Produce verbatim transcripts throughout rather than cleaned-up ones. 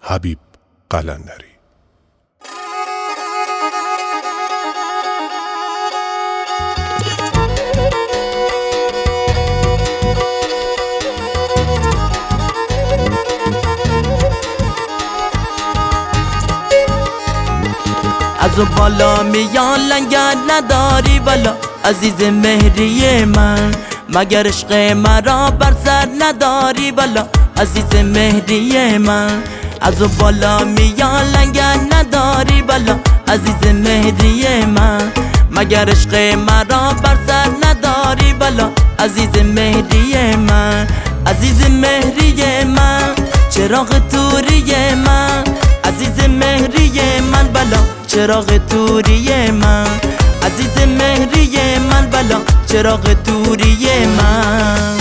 حبیب قلندری. از و بالا میان لنگر نداری والا عزیز مهری من، مگر عشق مرا بر سر نداری والا عزیز مهری من. از و بالا میان لنگر نداری والا عزیز مهری من، مگر عشق مرا بر سر نداری والا عزیز مهری من. عزیز مهری من، چراغ توری من، عزیز مهری من بلا چراغ توری من، عزیز مهری من بلا چراغ توری من.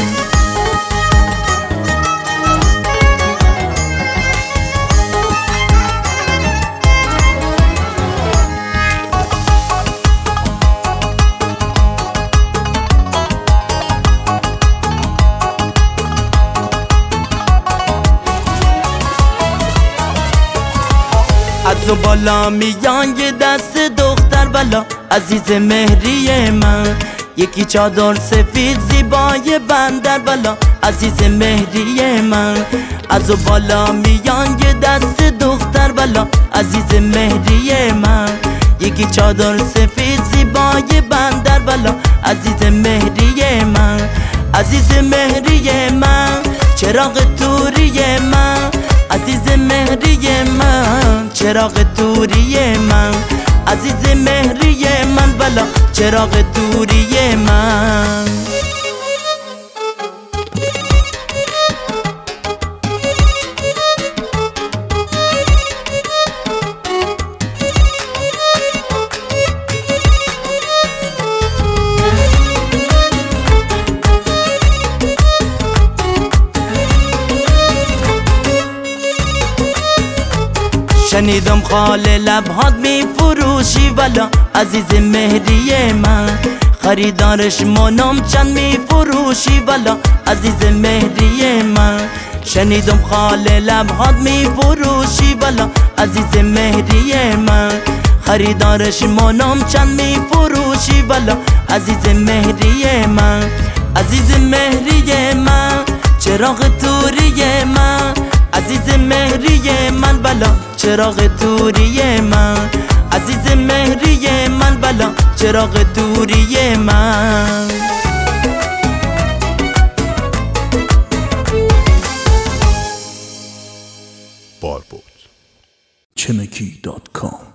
از و بالا میان یه دست دختر بلا عزیز مهری من، یکی چادر سفید زیبای بندر بلا عزیز مهری من. از و بالا میان یه دست دختر بلا عزیز مهری من، یکی چادر سفید زیبای بندر بلا عزیز مهری من. عزیز مهری من، چراغ توری من، عزیز مهری من، چراغ توری من، عزیز مهری من بلا چراغ توری من. شنیدم خال لبهات می فروشی والا عزیز مهری من، خریدارش منم چند می فروشی والا عزیز مهری من. شنیدم خال لبهات می فروشی والا عزیز مهری من، خریدارش منم چند می فروشی والا عزیز مهری من. عزیز مهری من، چراغ توری من، عزیز مهری من بلا چراغ توری من، عزیز مهری من بلا چراغ توری من. بار بود چمکی دات کام